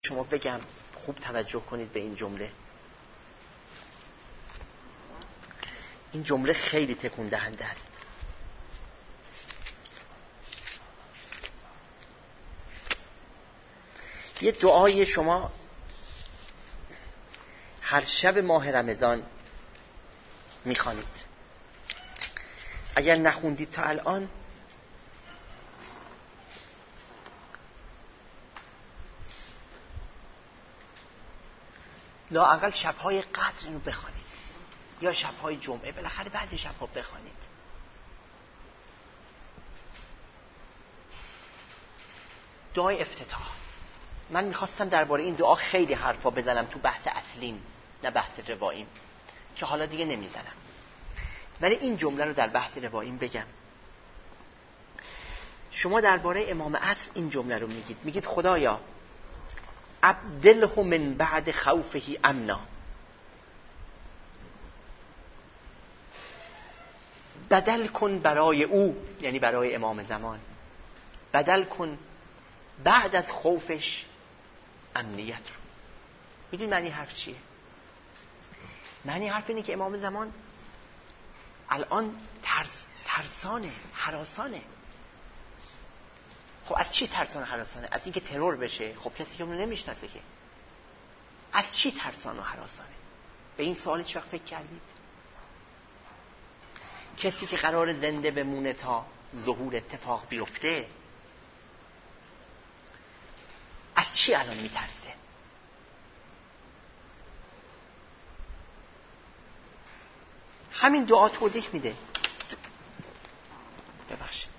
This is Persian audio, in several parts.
شما بگم، خوب توجه کنید به این جمله. این جمله خیلی تکون دهنده است. یه دعای شما هر شب ماه رمضان میخوانید. اگر نخوندید تا الان، لااقل شب‌های قدر اینو بخوانید یا شب‌های جمعه، بالاخره بعضی شب‌ها بخوانید. دعای افتتاح. من میخواستم درباره این دعا خیلی حرفا بزنم تو بحث اصلیم، نه بحث رواییم، که حالا دیگه نمیزنم، ولی این جمله رو در بحث رواییم بگم. شما درباره امام عصر این جمله رو میگید خدایا ابدله من بعد خوفه امنا، بدل کن برای او، یعنی برای امام زمان، بدل کن بعد از خوفش امنیت رو. میدونی معنی حرف چیه؟ معنی حرف اینه که امام زمان الان ترسانه، هراسانه. خب از چی ترسان و هراسانه؟ از اینکه ترور بشه؟ خب کسی که اونو نمیشناسه که. از چی ترسان و هراسانه؟ به این سوال هیچ وقت فکر کردید؟ کسی که قرار زنده بمونه تا ظهور اتفاق بیفته، از چی الان میترسه؟ همین دعا توضیح میده. ببخشید.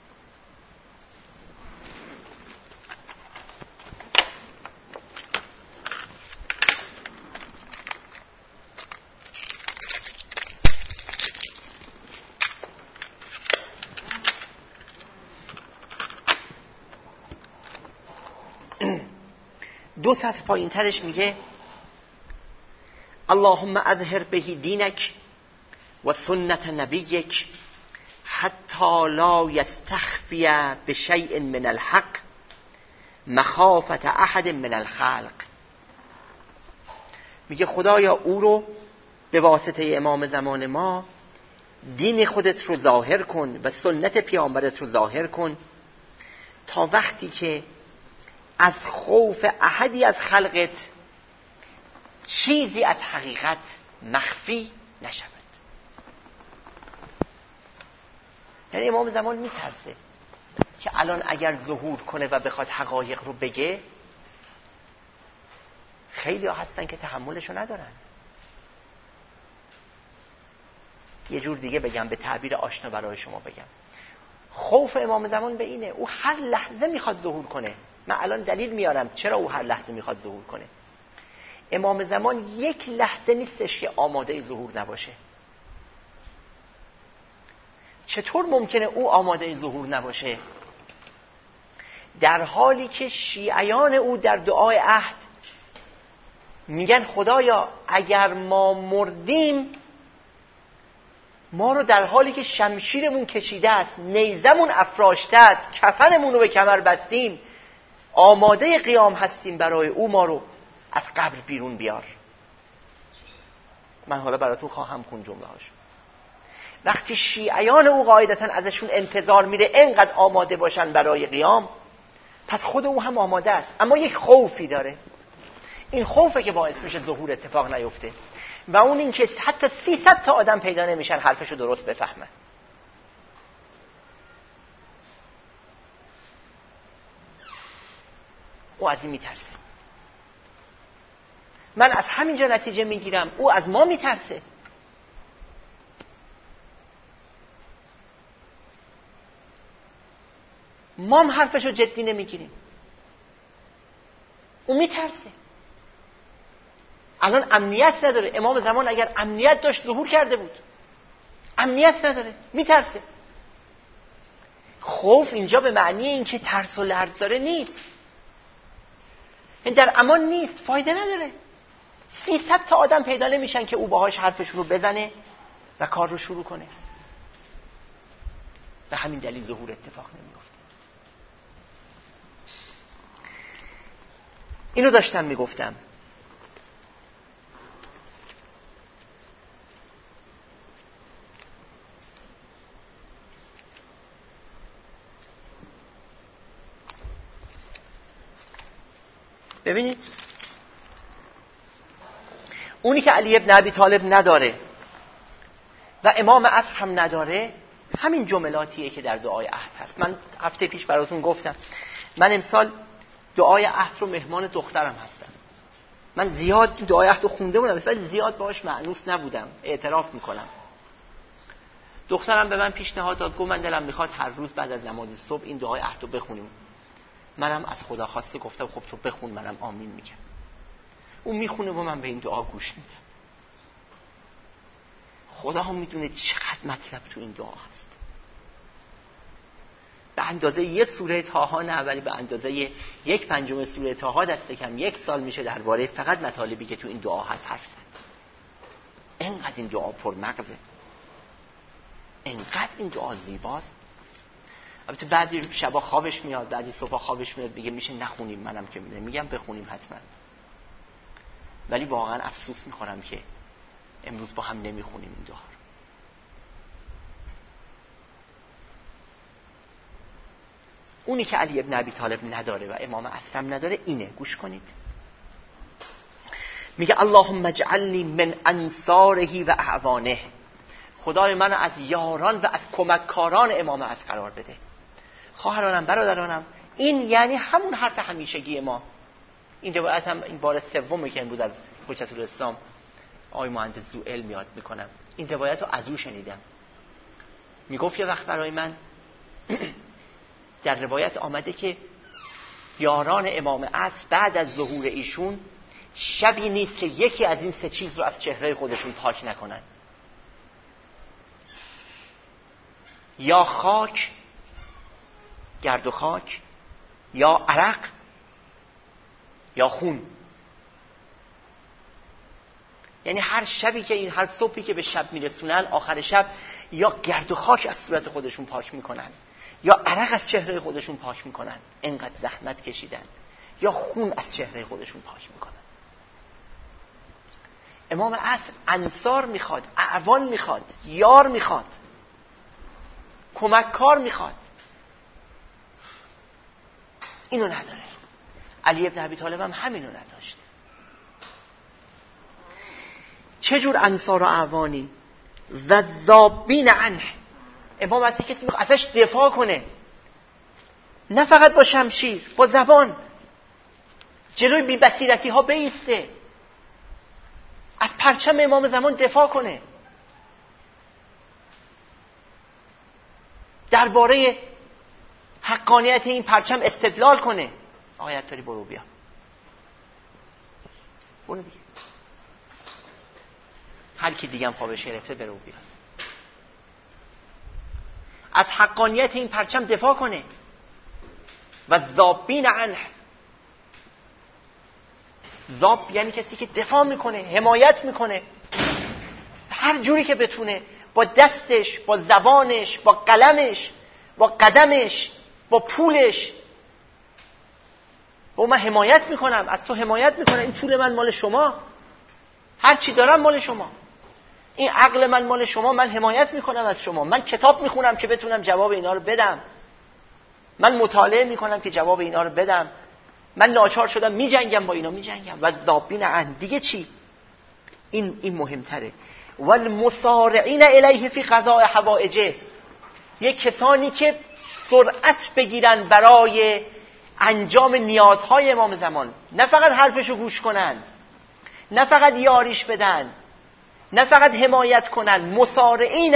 دو سطر پایین ترش میگه اللهم اظهر به دینک و سنت نبیک حتی لا یستخفی بشیء من الحق مخافت احد من الخلق. میگه خدایا او رو به واسطه امام زمان ما دین خودت رو ظاهر کن و سنت پیامبرت رو ظاهر کن تا وقتی که از خوف احدی از خلقت چیزی از حقیقت مخفی نشود. یعنی امام زمان میترسه که الان اگر ظهور کنه و بخواد حقایق رو بگه، خیلی ها هستن که تحملشو ندارن. یه جور دیگه بگم، به تعبیر آشنا برای شما بگم، خوف امام زمان به اینه او هر لحظه میخواد ظهور کنه. من الان دلیل میارم چرا او هر لحظه میخواد ظهور کنه. امام زمان یک لحظه نیستش که آماده ظهور نباشه. چطور ممکنه او آماده ظهور نباشه در حالی که شیعیان او در دعای عهد میگن خدایا اگر ما مردیم، ما رو در حالی که شمشیرمون کشیده است، نیزمون افراشته است، کفنمون رو به کمر بستیم، آماده قیام هستیم برای او، ما رو از قبر بیرون بیار. من حالا براتون خواهم کن جمله هاش. وقتی شیعیان او قاعدتا ازشون انتظار میره انقدر آماده باشن برای قیام، پس خود او هم آماده است، اما یک خوفی داره. این خوفه که باعث میشه ظهور اتفاق نیفته، و اون این که حتی 300 تا آدم پیدا نمیشن حرفشو درست بفهمن. او از این میترسه. من از همینجا نتیجه میگیرم او از ما میترسه. ما هم حرفشو جدی نمیگیریم. او میترسه. الان امنیت نداره. امام زمان اگر امنیت داشت ظهور کرده بود. امنیت نداره، میترسه. خوف اینجا به معنی این که ترس و لرز داره نیست. این در امان نیست، فایده نداره. 300 تا آدم پیدا نمیشن که او باهاش حرفش رو بزنه و کار رو شروع کنه. به همین دلیل ظهور اتفاق نمیفته. اینو داشتم میگفتم. ببینید اونی که علی ابن ابی طالب نداره و امام عصر هم نداره همین جملاتیه که در دعای عهد هست. من هفته پیش براتون گفتم من امسال دعای عهد رو مهمان دخترم هستم. من زیاد دعای عهد رو خونده بودم ولی زیاد باهاش مأنوس نبودم، اعتراف میکنم. دخترم به من پیشنهاد داد، گفت من دلم میخواد هر روز بعد از نماز صبح این دعای عهد رو بخونیم. منم از خدا خواسته گفتم خب تو بخون، منم آمین میگم. اون میخونه و من به این دعا گوش میدم. خدا هم میدونه چقدر مطلب تو این دعا هست. به اندازه یه سوره طه نه، ولی به اندازه 1/5 سوره طه دست کم 1 سال میشه درباره فقط مطالبی که تو این دعا هست حرف زد. اینقدر این دعا پرمغزه، اینقدر این دعا زیباست. البته بعضی شبا خوابش میاد، بعضی صبح خوابش میاد میگه میشه نخونیم. منم که نمیگم بخونیم حتما، ولی واقعا افسوس میخورم که امروز با هم نمیخونیم این دعا رو. اونی که علی ابن ابی طالب نداره و امام عصر نداره اینه، گوش کنید. میگه اللهم اجعلنی من انصاره و اعوانه، خدای من از یاران و از کمککاران امام عصر قرار بده. خواهرانم، برادرانم، این یعنی همون حرف همیشگی ما. این روایت هم این بار سومه که امروز از حجت الاسلام آقای مهندس زوئل یاد میکنم. این روایت رو از او شنیدم. میگفت یه وقت برای من در روایت آمده که یاران امام عصر بعد از ظهور ایشون شبی نیست که یکی از این 3 چیز رو از چهره خودشون پاک نکنن: یا خاک، گرد و خاک، یا عرق، یا خون. یعنی هر شبی که این، هر صبحی که به شب میرسونن، آخر شب یا گرد و خاک از صورت خودشون پاک میکنن، یا عرق از چهره خودشون پاک میکنن، انقدر زحمت کشیدن، یا خون از چهره خودشون پاک میکنن. امام عصر انصار میخواد، اعوان میخواد، یار میخواد، کمککار میخواد. اینو نداره. علی ابن ابی طالب هم همینو نداشت. چجور انصار و اعوانی؟ و ذابین عنه. امام عصر کسی میخواد ازش دفاع کنه، نه فقط با شمشیر، با زبان جلوی بی‌بصیرتی ها بایسته، از پرچم امام زمان دفاع کنه، درباره حقانیت این پرچم استدلال کنه. آقای عطاری برو بیا، برو بیا، هر کی دیگه هم خوابش گرفته برو بیا، از حقانیت این پرچم دفاع کنه. و ذابین عنه، ذاب یعنی کسی که دفاع میکنه، حمایت میکنه، هر جوری که بتونه، با دستش، با زبانش، با قلمش، با قدمش، با پولش. و من حمایت میکنم، از تو حمایت میکنم، این پول من مال شما، هر چی دارم مال شما، این عقل من مال شما، من حمایت میکنم از شما، من کتاب میخونم که بتونم جواب اینا رو بدم، من مطالعه میکنم که جواب اینا رو بدم، من ناچار شدم میجنگم با اینا، میجنگم. و ذابین عنه دیگه چی؟ این مهمتره. والمسارعین الیه فی قضاء حوائجه، یک کسانی که سرعت بگیرن برای انجام نیازهای امام زمان، نه فقط حرفشو گوش کنن، نه فقط یاریش بدن، نه فقط حمایت کنن. مسارعین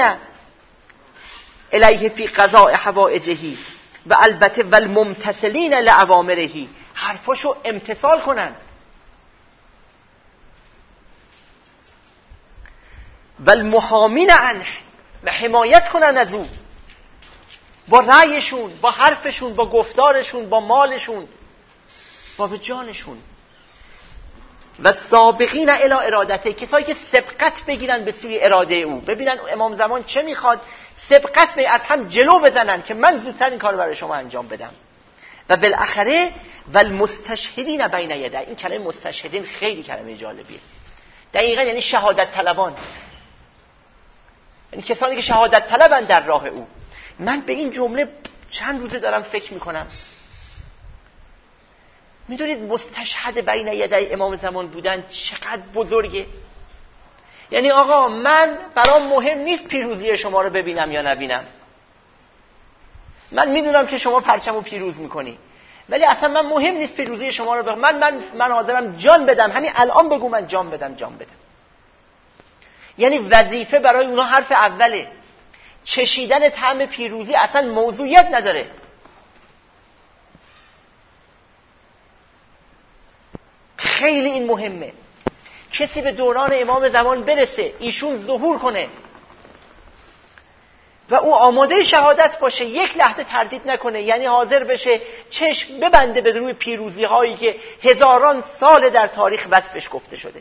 الیه فی قضاء حوائجه و البته والممتثلین لاوامره، حرفاشو امتثال کنن. والمحامین عنه، و حمایت کنن از او، با رأیشون، با حرفشون، با گفتارشون، با مالشون، با جانشون. و سابقین الی ارادته، کسایی که سبقت بگیرن به سوی اراده او، ببینن امام زمان چه میخواد، سبقت به از هم جلو بزنن که من زودتر این کار برای شما انجام بدم. و بالاخره والمستشهدین بین یدی. این کلمه مستشهدین خیلی کلمه جالبیه. دقیقاً یعنی شهادت طلبان، یعنی کسانی که شهادت طلبن در راه او. من به این جمله چند روزه دارم فکر میکنم. میدونید مستشهد بین یدی امام زمان بودن چقدر بزرگه؟ یعنی آقا من برام مهم نیست پیروزی شما رو ببینم یا نبینم. من میدونم که شما پرچمو پیروز میکنی، ولی اصلا من مهم نیست پیروزی شما رو من حاضرم جان بدم. همین الان بگو من جان بدم. یعنی وظیفه برای اونا حرف اوله. چشیدن طعم پیروزی اصلا موضوعیت نداره. خیلی این مهمه. کسی به دوران امام زمان برسه، ایشون ظهور کنه و او آماده شهادت باشه، یک لحظه تردید نکنه، یعنی حاضر بشه چشم ببنده به روی پیروزی هایی که هزاران سال در تاریخ وصفش گفته شده،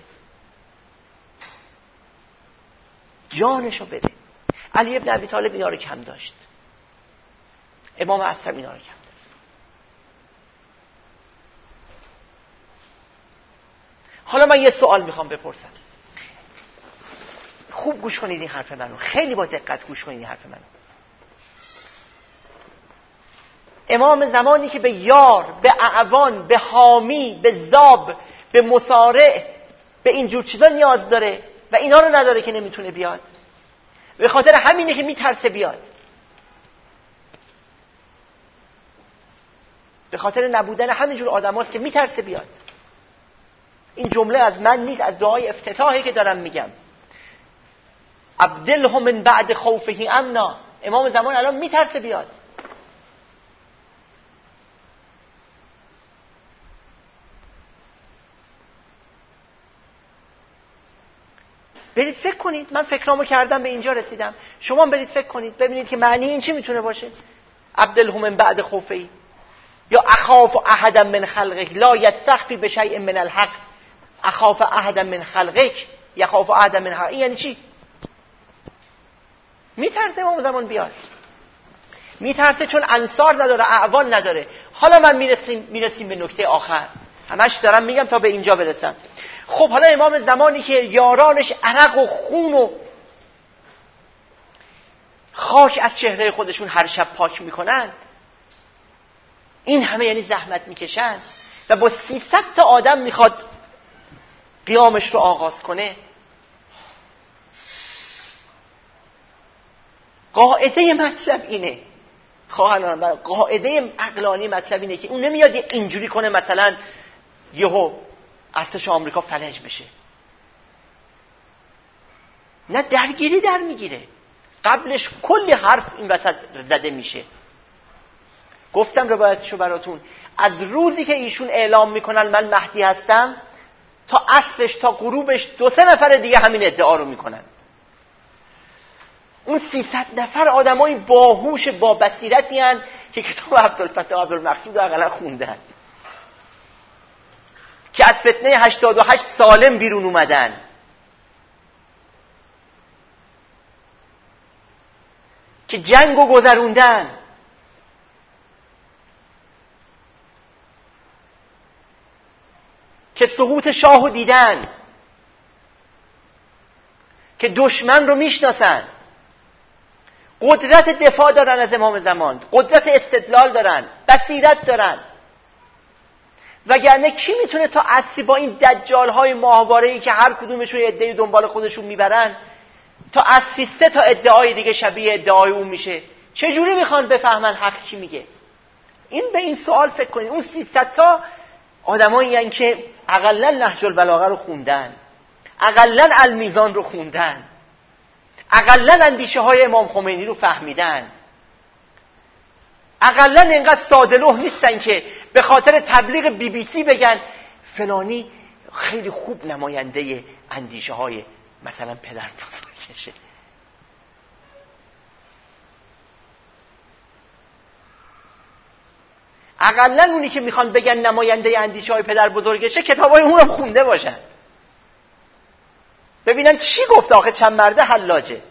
جانشو بده. علی ابن ابی طالب اینا رو کم داشت، امام اصغر اینا رو کم داشت. حالا من یه سوال میخوام بپرسم، خوب گوش کنید این حرف منو، خیلی با دقت گوش کنید این حرف منو. امام زمانی که به یار، به اعوان، به حامی، به ضاب، به مصارع، به اینجور چیزا نیاز داره و اینا رو نداره که نمیتونه بیاد. به خاطر همینه که میترسه بیاد، به خاطر نبودن همینجور آدم هاست که میترسه بیاد. این جمله از من نیست، از دعای افتتاحی که دارم میگم. ابدله من بعد خوفه امنا. امام زمان الان میترسه بیاد. برید فکر کنید. من فکرامو کردم به اینجا رسیدم، شما برید فکر کنید ببینید که معنی این چی میتونه باشه. ابدله من بعد خوفه، یا اخاف احدا من خلقک لا یستخفی بشیء من الحق. اخاف احدا من خلقک یخاف احدا من حق. یعنی چی؟ میترسه امام زمان بیاد، میترسه چون انصار نداره، اعوان نداره. حالا من میرسیم به نکته آخر، همش دارم میگم تا به اینجا برسم. خب حالا امام زمانی که یارانش عرق و خون و خاک از چهره خودشون هر شب پاک میکنن، این همه یعنی زحمت میکشن و با 300 تا آدم میخواد قیامش رو آغاز کنه. قاعده مطلب اینه، خواهران، قاعده عقلانی مطلب اینه که اون نمیاد اینجوری کنه مثلا یهو ارتش آمریکا فلج بشه. نه، درگیری در میگیره. قبلش کلی حرف این وسط زده میشه. گفتم روایتشو براتون، از روزی که ایشون اعلام میکنن من مهدی هستم تا عصرش تا غروبش 2-3 نفر دیگه همین ادعا رو میکنن. اون 300 نفر آدمای باهوش با بصیرتی هستند که کتاب عبدالفتاح عبدالمقصود رو اقلا خوندن، که از فتنه 88 سالم بیرون اومدن، که جنگو گذروندن، که سقوط شاهو دیدن، که دشمن رو میشناسن، قدرت دفاع دارن از امام زمان، قدرت استدلال دارن، بصیرت دارن. وگرنه کی میتونه تا عصری با این دجال‌های ماهواره‌ای که هر کدومشون یه عده‌ای دنبال خودشون میبرن تا عصری 3 تا ادعای دیگه شبیه ادعای اون میشه؟ چجوری میخوان بفهمن حق کی میگه؟ این به این سوال فکر کنید. اون 300 تا آدمایی هستن که اقلا نهج البلاغه رو خوندن، اقلا المیزان رو خوندن، اقلا اندیشه های امام خمینی رو فهمیدن، اقلا اینقدر ساده لوح نیستن که به خاطر تبلیغ BBC بگن فلانی خیلی خوب نماینده اندیشه های مثلا پدر بزرگشه. اقلا اونی که میخوان بگن نماینده اندیشه های پدر بزرگشه کتابای اون رو خونده باشن، ببینن چی گفت آخه چند مرده حلاجه.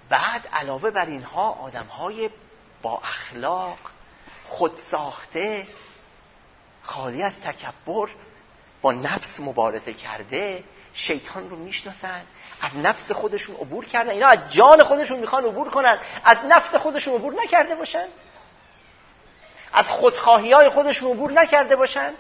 بعد علاوه بر اینها آدم‌های با اخلاق، خودساخته، خالی از تکبر، با نفس مبارزه کرده، شیطان رو میشناسن، از نفس خودشون عبور کردن. اینا از جان خودشون میخوان عبور کنن، از نفس خودشون عبور نکرده باشن، از خودخواهی‌های خودشون عبور نکرده باشن،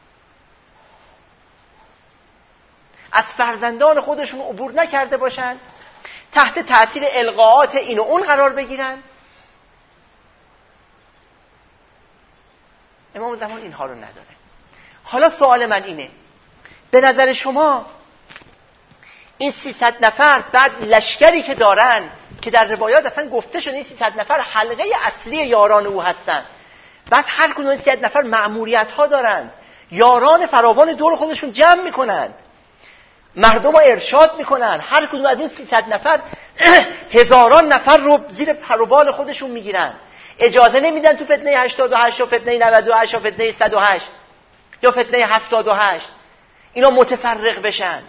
از فرزندان خودشون عبور نکرده باشن، تحت تأثیر القاءات این و اون قرار بگیرن. امام زمان اینها رو نداره. حالا سوال من اینه، به نظر شما این 300 نفر بعد لشکری که دارن که در روایات اصلا گفته شده این 300 نفر حلقه اصلی یاران او هستن، بعد هر کدوم از 300 نفر مأموریت ها دارن، یاران فراوان دور خودشون جمع میکنن، مردم رو ارشاد میکنن، هر کدوم از این 300 نفر هزاران نفر رو زیر پر و بال خودشون میگیرن، اجازه نمیدن تو فتنه 88 و فتنه 98 و فتنه 108 یا فتنه 78 اینا متفرق بشن.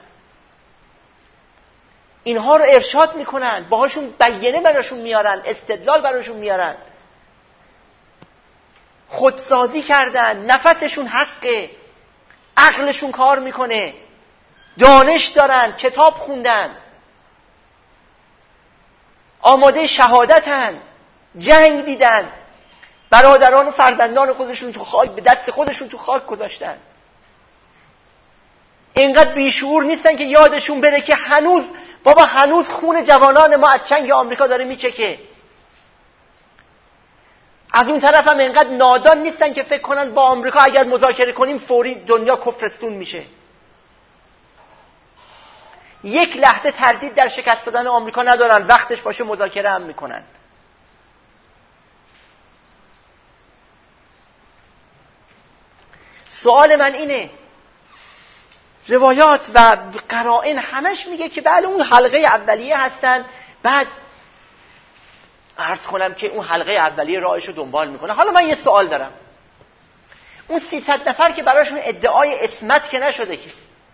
اینها رو ارشاد میکنن، باهاشون بیانه براشون میارن، استدلال براشون میارن، خودسازی کردن، نفسشون حقه، عقلشون کار میکنه، دانش دارن، کتاب خوندن، آماده شهادتن، جنگ دیدن، برادران و فرزندان خودشون تو خاک، به دست خودشون تو خاک گذاشتن. اینقدر بیشعور نیستن که یادشون بره که هنوز خون جوانان ما از چنگ آمریکا داره میچکه. از اون طرف هم اینقدر نادان نیستن که فکر کنن با آمریکا اگر مذاکره کنیم فوری دنیا کفرستون میشه. یک لحظه تردید در شکست دادن آمریکا ندارن، وقتش باشه مذاکره هم میکنن. سوال من اینه، روایات و قرائن همش میگه که بله اون حلقه اولیه هستن، بعد عرض کنم که اون حلقه اولیه راهشو دنبال میکنه. حالا من یه سوال دارم، اون 300 نفر که براشون ادعای عصمت که نشده که،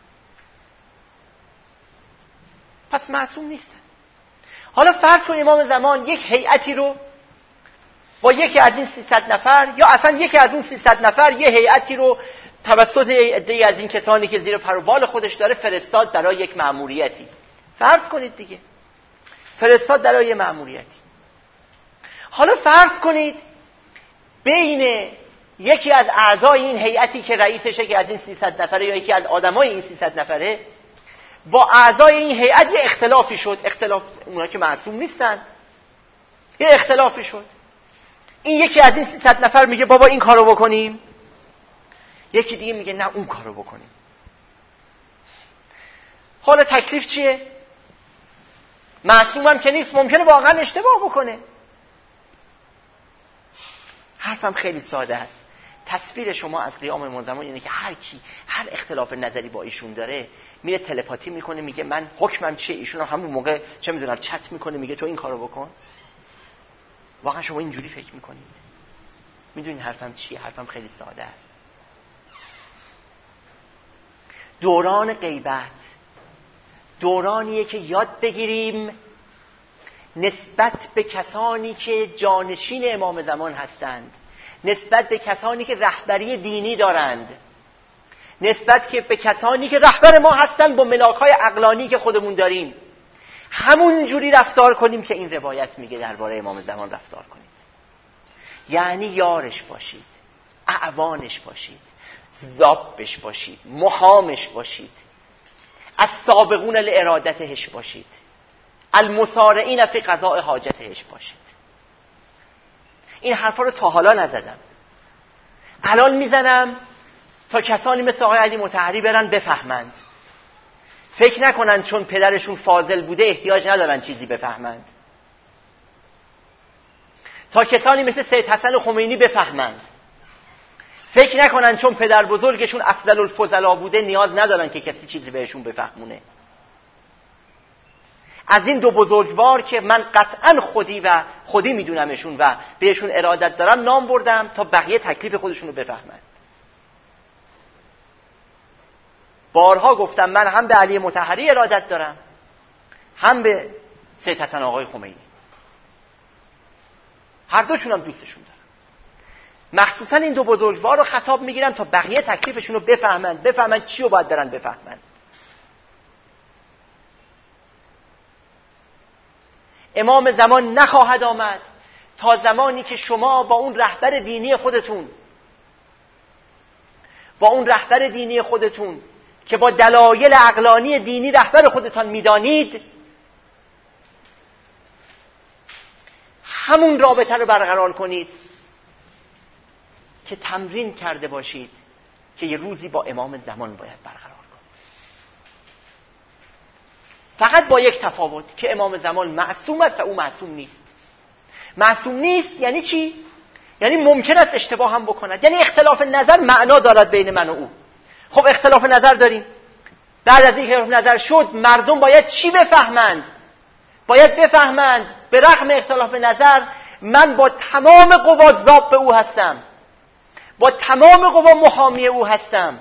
پس معصوم نیستن. حالا فرض کنیم امام زمان یک هیئتی رو با یکی از این 300 نفر یا اصلا یکی از اون 300 نفر یه هیئتی رو توسط عده‌ای از این کسانی که زیر پر و بال خودش داره فرستاد برای یک مأموریتی. فرض کنید دیگه فرستاد برای یک مأموریتی. حالا فرض کنید بین یکی از اعضای این هیئتی که رئیسشه که از این 300 نفره یا یکی از آدمای این 300 نفره با اعضای این هیئت یه اختلافی شد. اختلاف اونا که معصوم نیستن، یه اختلافی شد. این یکی از این 300 نفر میگه بابا این کارو بکنیم، یکی دیگه میگه نه اون کارو بکنیم. حالا تکلیف چیه؟ معصوم هم که نیست، ممکنه واقعا اشتباه بکنه. حرفم خیلی ساده است. تصویر شما از قیام امام زمان اینه که هر کی هر اختلاف نظری با ایشون داره میره تلپاتی میکنه، میگه من حکمم چیه، ایشون همون موقع چه میدونم چت میکنه میگه تو این کارو بکن. واقعا شما اینجوری فکر میکنید؟ میدونین حرفم چیه؟ حرفم خیلی ساده است. دوران غیبت دورانیه که یاد بگیریم نسبت به کسانی که جانشین امام زمان هستند، نسبت به کسانی که رهبری دینی دارند، نسبت به کسانی که رهبر ما هستند با ملاک‌های عقلانی که خودمون داریم، همون جوری رفتار کنیم که این روایت میگه درباره امام زمان رفتار کنید. یعنی یارش باشید، اعوانش باشید، ضابش باشید، محامش باشید، از سابقون لارادتهش باشید، المسارعین فی قضاء حاجتهش باشید. این حرفا رو تا حالا نزدم، الان میزنم تا کسانی مثل آقای علی مطهری برن بفهمند، فکر نکنن چون پدرشون فاضل بوده احتیاج ندارن چیزی بفهمند، تا کسانی مثل سید حسن خمینی بفهمند، فکر نکنن چون پدر بزرگشون افضل الفضلا بوده نیاز ندارن که کسی چیزی بهشون بفهمونه. از این دو بزرگوار که من قطعا خودی میدونمشون و بهشون ارادت دارم نام بردم تا بقیه تکلیف خودشون رو بفهمن. بارها گفتم من هم به علی مطهری ارادت دارم هم به سید حسن آقای خمینی. هر دوشون هم دوستشون دارم. مخصوصا این دو بزرگوار رو خطاب میگیرم تا بقیه تکلیفشون رو بفهمن چی رو باید برن بفهمن. امام زمان نخواهد آمد تا زمانی که شما با اون رهبر دینی خودتون که با دلایل عقلانی دینی رهبر خودتان میدانید همون رابطه رو برقرار کنید که تمرین کرده باشید که یه روزی با امام زمان باید برقرار کنید. فقط با یک تفاوت که امام زمان معصوم است و او معصوم نیست. معصوم نیست یعنی چی؟ یعنی ممکن است اشتباه هم بکند، یعنی اختلاف نظر معنا دارد بین من و او. خب اختلاف نظر داریم، بعد از این اختلاف نظر شد مردم باید چی بفهمند؟ باید بفهمند به رغم اختلاف نظر من با تمام قوا ضابط او هستم، با تمام قوا محامی او هستم.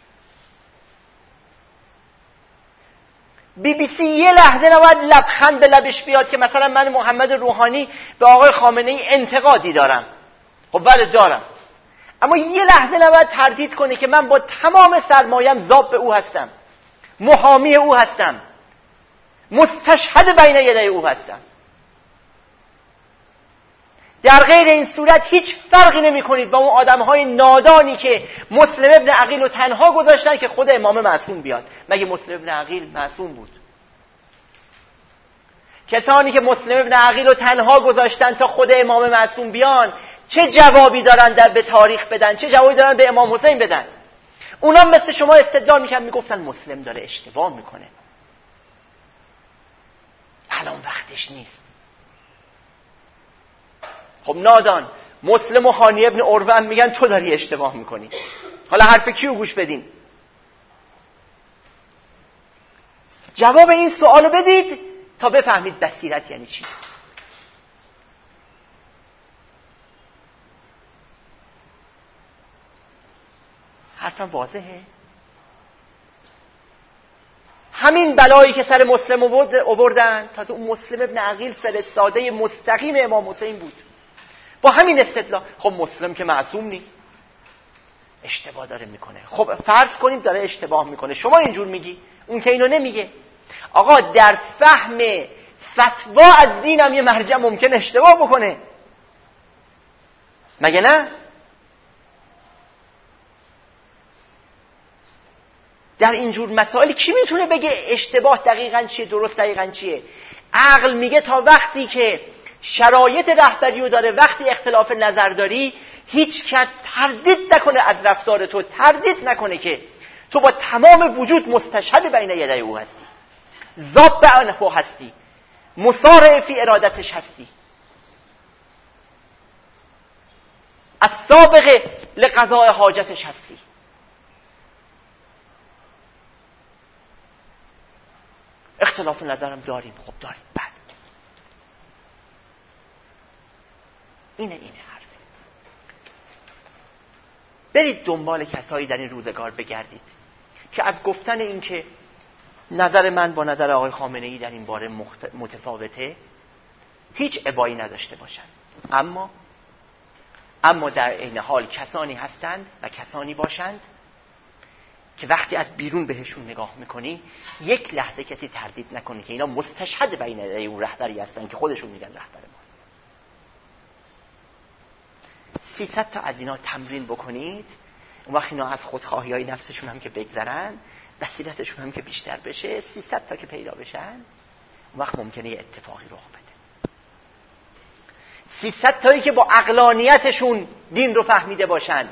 BBC یه لحظه نباید لبخند به لبش بیاد که مثلا من محمد روحانی به آقای خامنه ای انتقادی دارم. خب بله دارم، اما یه لحظه نباید تردید کنه که من با تمام سرمایم ضابط او هستم، محامی او هستم، مستشهد بین یدی او هستم. در غیر این صورت هیچ فرقی نمی کنید با اون آدم‌های نادانی که مسلم ابن عقیل رو تنها گذاشتن که خود امام معصوم بیاد. مگه مسلم ابن عقیل معصوم بود؟ کسانی که مسلم ابن عقیل رو تنها گذاشتن تا خود امام معصوم بیان چه جوابی دارن به تاریخ بدن؟ چه جوابی دارن به امام حسین بدن؟ اونا مثل شما استدلال میکنن، میگفتن مسلم داره اشتباه میکنه، الان وقتش نیست. خب نادان مسلم و هانی ابن عروه هم میگن تو داری اشتباه میکنی. حالا حرف کیو گوش بدین؟ جواب این سوالو بدید تا بفهمید بصیرت یعنی چی. حرفم واضحه؟ همین بلایی که سر مسلم آوردن، تازه اون مسلم ابن عقیل فرستاده مستقیم امام حسین بود با همین استدلال. خب مسلم که معصوم نیست، اشتباه داره میکنه. خب فرض کنیم داره اشتباه میکنه، شما اینجور میگی، اون که اینو نمیگه. آقا در فهم فتوا از دینم یه مرجع ممکن اشتباه بکنه، مگه نه؟ در اینجور مسائل کی میتونه بگه اشتباه دقیقاً چیه، درست دقیقاً چیه؟ عقل میگه تا وقتی که شرایط رهبری رو داره، وقتی اختلاف نظر داری، هیچ کس تردید نکنه از رفتار تو، تردید نکنه که تو با تمام وجود مستشهد بین یدی او هستی، ضابط عنه هستی، مسارع فی ارادتش هستی، از سابق لقضاء حاجتش هستی. اختلاف نظرم داریم، خب داریم، بعد اینه حرفه. برید دنبال کسایی در این روزگار بگردید که از گفتن این که نظر من با نظر آقای خامنه ای در این باره متفاوته هیچ ابایی نداشته باشند، اما در عین حال کسانی هستند و کسانی باشند که وقتی از بیرون بهشون نگاه میکنی یک لحظه کسی تردید نکنه که اینا مستشهد بین اون رهبری هستن که خودشون میگن رهبر ماست. 300 تا از اینا تمرین بکنید، اون وقت اینا از خودخواهی های نفسشون هم که بگذرن، بصیرتشون هم که بیشتر بشه، 300 تا که پیدا بشن، اون وقت ممکنه یه اتفاقی رخ بده. 300 تایی که با عقلانیتشون دین رو فهمیده باشن،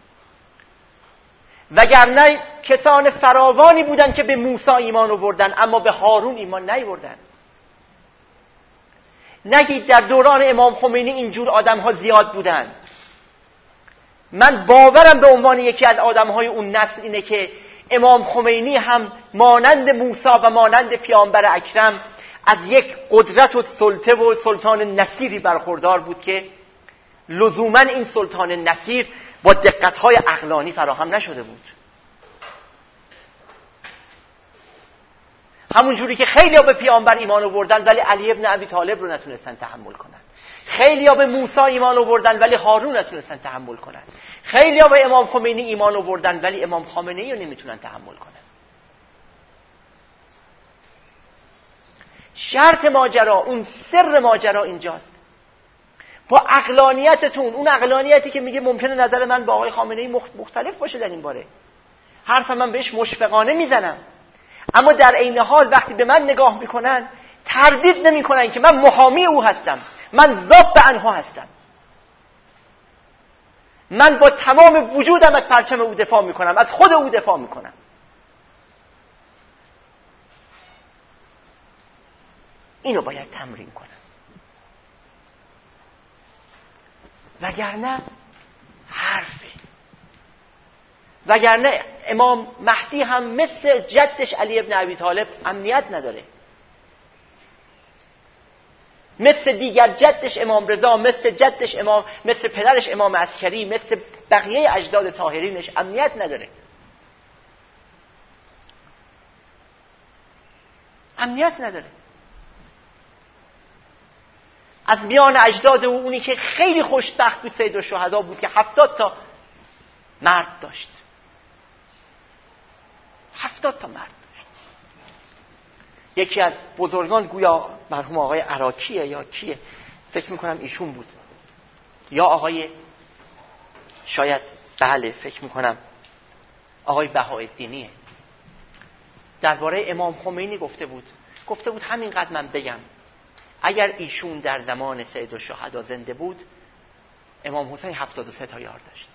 وگرنه کسان فراوانی بودن که به موسی ایمان آوردن اما به هارون ایمان نیاوردن. نگید در دوران امام خمینی اینجور آدم‌ها زیاد بودن. من باورم به عنوان یکی از آدم‌های اون نسل اینه که امام خمینی هم مانند موسی و مانند پیامبر اکرم از یک قدرت و سلطه و سلطان نصیری برخوردار بود که لزوما این سلطان نصیر با دقت‌های عقلانی فراهم نشده بود. همون جوری که خیلی ها به پیامبر ایمان آوردن ولی علی ابن ابی طالب رو نتونستن تحمل کنن، خیلی‌ها به موسی ایمان آوردن ولی هارون نتونستن تحمل کنن. خیلی‌ها به امام خمینی ایمان آوردن ولی امام خامنه‌ای رو نمیتونن تحمل کنن. شرط ماجرا، اون سر ماجرا اینجاست. با عقلانیتتون، اون عقلانیتی که میگه ممکنه نظر من با آقای خامنه‌ای مختلف باشه در این باره، حرف من بهش مشفقانه میزنم، اما در عین حال وقتی به من نگاه میکنن تردید نمیکنن که من محامی او هستم، من ذاب عنه هستم، من با تمام وجودم از پرچم او دفاع میکنم، از خود او دفاع میکنم. اینو باید تمرین کنم، وگرنه حرفه. وگرنه امام مهدی هم مثل جدش علی ابن ابی طالب امنیت نداره، مثل دیگر جدش امام رضا، مثل جدش امام، مثل پدرش امام عسکری، مثل بقیه اجداد طاهرینش امنیت نداره. امنیت نداره. از میان اجداد او اونی که خیلی خوشبخت بود سید الشهدا بود که 70 تا مرد داشت. 70 تا مرد داشت. یکی از بزرگان گویا مرحوم آقای عراقیه یا کیه، فکر میکنم ایشون بود، یا آقای، شاید بله فکر میکنم آقای بهاءالدینیه، درباره امام خمینی گفته بود همینقدر من بگم، اگر ایشون در زمان سید الشهدا زنده بود امام حسین 73 تا یار داشت.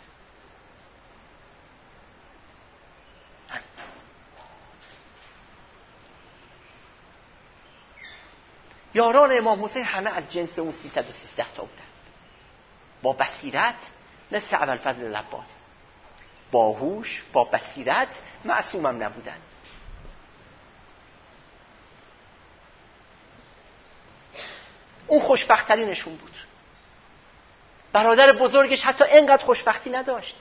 یاران امام حسین همه از جنس اون 313 تا بودن، با بصیرت مثل ابوالفضل العباس، باهوش، با بصیرت، معصومم نبودن. اون خوشبخت‌ترینشون بود. برادر بزرگش حتی اینقدر خوشبختی نداشت.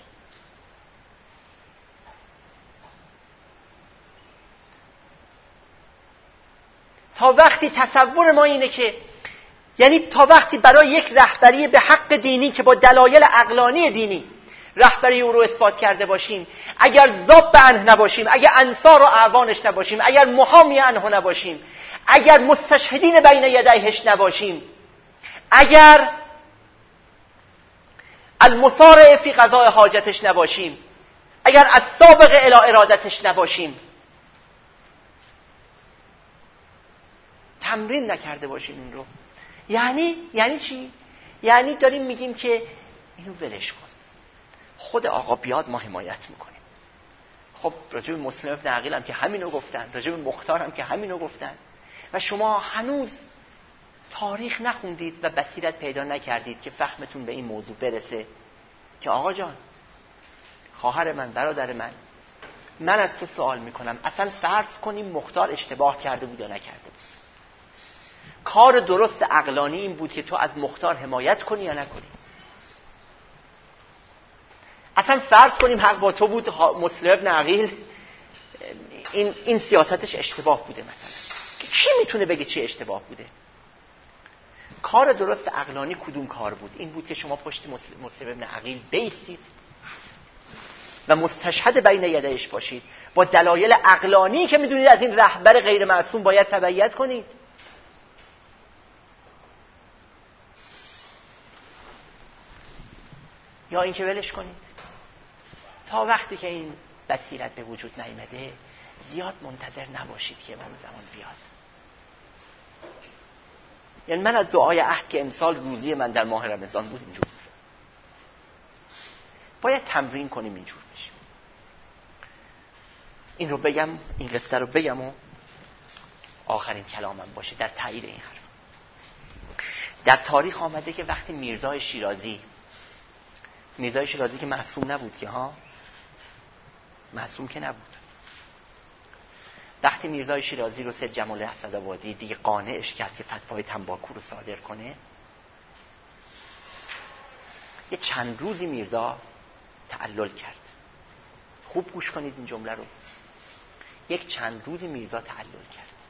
تا وقتی تصور ما اینه که، یعنی تا وقتی برای یک رهبری به حق دینی که با دلایل عقلانی دینی رهبری او رو اثبات کرده باشیم، اگر ذاب عنه نباشیم، اگر انصار و اعوانش نباشیم، اگر محامی عنه نباشیم، اگر مستشهدین بین یدیهش نباشیم، اگر المسارع فی قضاء حاجتش نباشیم، اگر از سابق الی ارادتش نباشیم، تمرین نکرده باشیم این رو، یعنی چی؟ یعنی داریم میگیم که اینو ولش کن، خود آقا بیاد ما حمایت میکنیم. خب راجع به مسلم ابن عقیل هم که همینو گفتن، راجع به مختار هم که همینو گفتن، و شما هنوز تاریخ نخوندید و بصیرت پیدا نکردید که فهمتون به این موضوع برسه که آقا جان، خواهر من، برادر من از تو سوال میکنم، اصلا فرض کنیم مختار اشتباه کرده بود یا نکرده بود، کار درست عقلانی این بود که تو از مختار حمایت کنی یا نکنی؟ اصلا فرض کنیم حق با تو بود، مسلم ابن عقیل این سیاستش اشتباه بوده، مثلا کی میتونه بگه چی اشتباه بوده؟ کار درست عقلانی کدوم کار بود؟ این بود که شما پشت مسلم ابن عقیل بیستید و مستشهد بین یدیش باشید، با دلایل عقلانی که میدونید از این رهبر غیر معصوم باید تبعیت کنید. یا اینکه ولش کنید تا وقتی که این بصیرت به وجود نیامده زیاد منتظر نباشید که اون زمان بیاد. یعنی من از دعای عهد که امسال روزی من در ماه رمضان بود اینجور باید تمرین کنیم اینجور بشیم. این رو بگم، این قصه رو بگم و آخرین کلامم باشه در تایید این حرف. در تاریخ آمده که وقتی میرزای شیرازی که معصوم نبود که معصوم که نبود، وقتی میرزای شیرازی رو سید جمال اسدآبادی دیگه قانعش کرد که فتوای تنباکو رو صادر کنه، یه چند روزی میرزا تعلل کرد. خوب گوش کنید این جمله رو. یک چند روزی میرزا تعلل کرد.